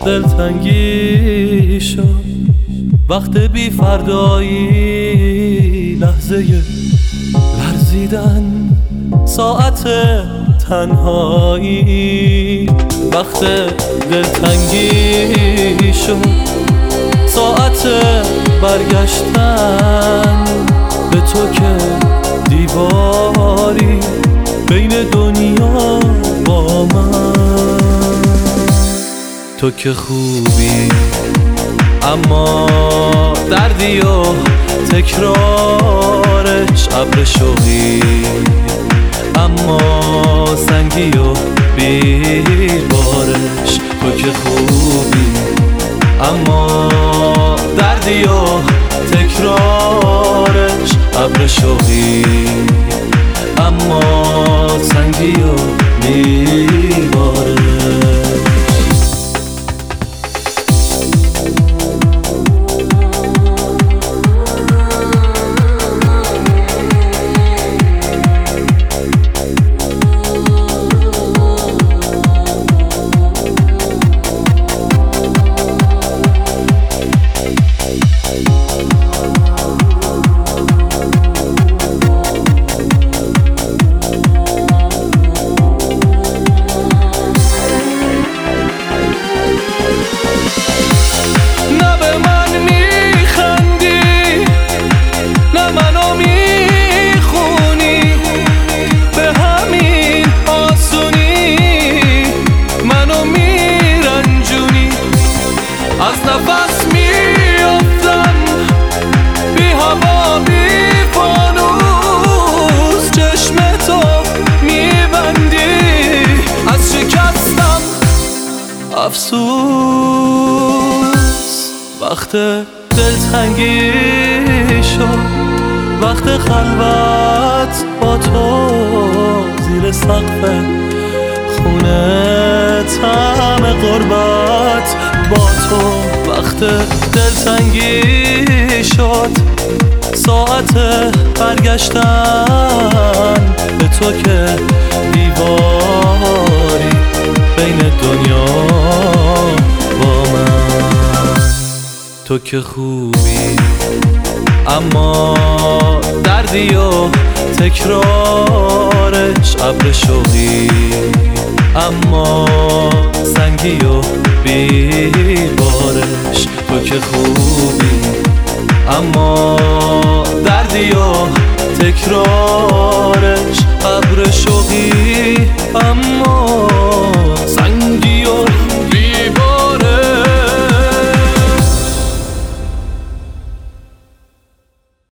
دلتنگی شد وقت بی فردایی، لحظه لرزیدن، ساعت تنهایی. وقت دلتنگی شد، ساعت برگشتن به تو که دیواری بین دنیا با من. تو که خوبی اما دردی و تکرارش، ابر شوقی اما سنگی و بیبارش. تو که خوبی اما دردی و تکرارش، ابر شوقی اما سنگی و بیبارش. از نفس میافتم بی هوا بی فانوس، چشم تو میبندی از شکستم افسوس. وقت دلتنگی شد، وقت خلوت با تو زیر سقف خونه، طعم غربت با تو. وقت دلتنگی شد، ساعت برگشتن به تو که دیواری بین دنیا با من. تو که خوبی اما دردی و تکرارش، ابر شوقی اما سنگی و بیبارش. تو که خوبی اما دردی و تکرارش، ابر شوقی